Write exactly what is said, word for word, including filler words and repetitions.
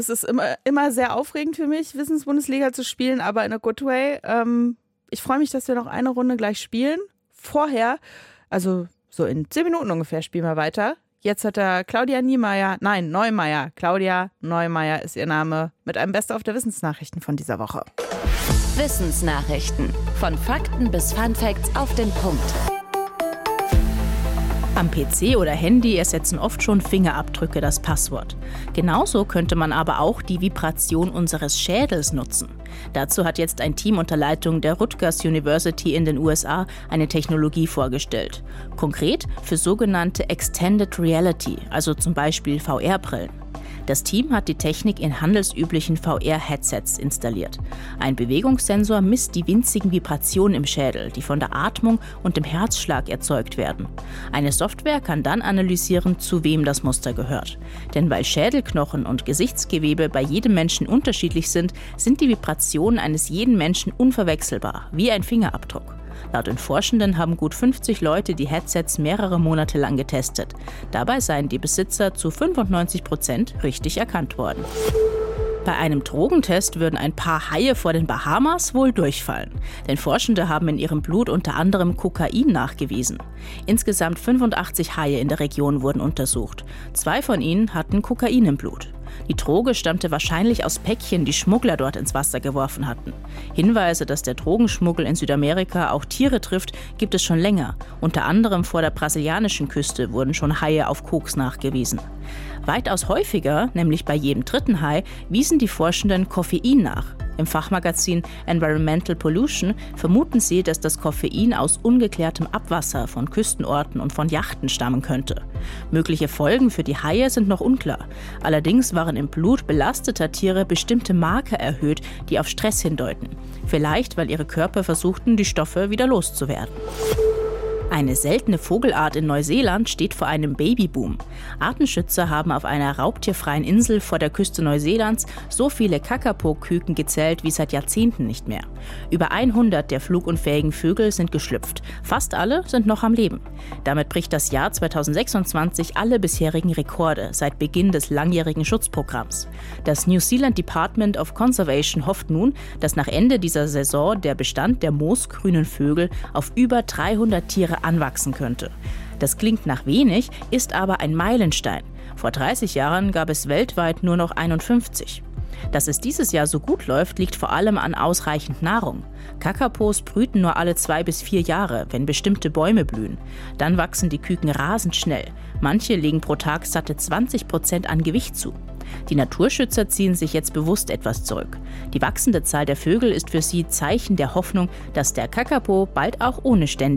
Es ist immer, immer sehr aufregend für mich, Wissensbundesliga zu spielen, aber in a good way. Ähm, ich freue mich, dass wir noch eine Runde gleich spielen. Vorher, also so in zehn Minuten ungefähr, spielen wir weiter. Jetzt hat er Claudia Niemeyer, nein, Neumeier. Claudia Neumeier ist ihr Name, mit einem Best-of der Wissensnachrichten von dieser Woche. Wissensnachrichten. Von Fakten bis Funfacts auf den Punkt. Am P C oder Handy ersetzen oft schon Fingerabdrücke das Passwort. Genauso könnte man aber auch die Vibration unseres Schädels nutzen. Dazu hat jetzt ein Team unter Leitung der Rutgers University in den U S A eine Technologie vorgestellt. Konkret für sogenannte Extended Reality, also zum Beispiel V R-Brillen. Das Team hat die Technik in handelsüblichen V R-Headsets installiert. Ein Bewegungssensor misst die winzigen Vibrationen im Schädel, die von der Atmung und dem Herzschlag erzeugt werden. Eine Software kann dann analysieren, zu wem das Muster gehört. Denn weil Schädelknochen und Gesichtsgewebe bei jedem Menschen unterschiedlich sind, sind die Vibrationen eines jeden Menschen unverwechselbar, wie ein Fingerabdruck. Laut den Forschenden haben gut fünfzig Leute die Headsets mehrere Monate lang getestet. Dabei seien die Besitzer zu fünfundneunzig Prozent richtig erkannt worden. Bei einem Drogentest würden ein paar Haie vor den Bahamas wohl durchfallen. Denn Forschende haben in ihrem Blut unter anderem Kokain nachgewiesen. Insgesamt fünfundachtzig Haie in der Region wurden untersucht. Zwei von ihnen hatten Kokain im Blut. Die Droge stammte wahrscheinlich aus Päckchen, die Schmuggler dort ins Wasser geworfen hatten. Hinweise, dass der Drogenschmuggel in Südamerika auch Tiere trifft, gibt es schon länger. Unter anderem vor der brasilianischen Küste wurden schon Haie auf Koks nachgewiesen. Weitaus häufiger, nämlich bei jedem dritten Hai, wiesen die Forschenden Koffein nach. Im Fachmagazin Environmental Pollution vermuten sie, dass das Koffein aus ungeklärtem Abwasser von Küstenorten und von Yachten stammen könnte. Mögliche Folgen für die Haie sind noch unklar. Allerdings waren im Blut belasteter Tiere bestimmte Marker erhöht, die auf Stress hindeuten. Vielleicht, weil ihre Körper versuchten, die Stoffe wieder loszuwerden. Eine seltene Vogelart in Neuseeland steht vor einem Babyboom. Artenschützer haben auf einer raubtierfreien Insel vor der Küste Neuseelands so viele Kakapoküken gezählt wie seit Jahrzehnten nicht mehr. Über hundert der flugunfähigen Vögel sind geschlüpft. Fast alle sind noch am Leben. Damit bricht das Jahr zweitausendsechsundzwanzig alle bisherigen Rekorde seit Beginn des langjährigen Schutzprogramms. Das New Zealand Department of Conservation hofft nun, dass nach Ende dieser Saison der Bestand der moosgrünen Vögel auf über dreihundert Tiere anwachsen könnte. Das klingt nach wenig, ist aber ein Meilenstein. Vor dreißig Jahren gab es weltweit nur noch einundfünfzig. Dass es dieses Jahr so gut läuft, liegt vor allem an ausreichend Nahrung. Kakapos brüten nur alle zwei bis vier Jahre, wenn bestimmte Bäume blühen. Dann wachsen die Küken rasend schnell. Manche legen pro Tag satte zwanzig Prozent an Gewicht zu. Die Naturschützer ziehen sich jetzt bewusst etwas zurück. Die wachsende Zahl der Vögel ist für sie Zeichen der Hoffnung, dass der Kakapo bald auch ohne ständige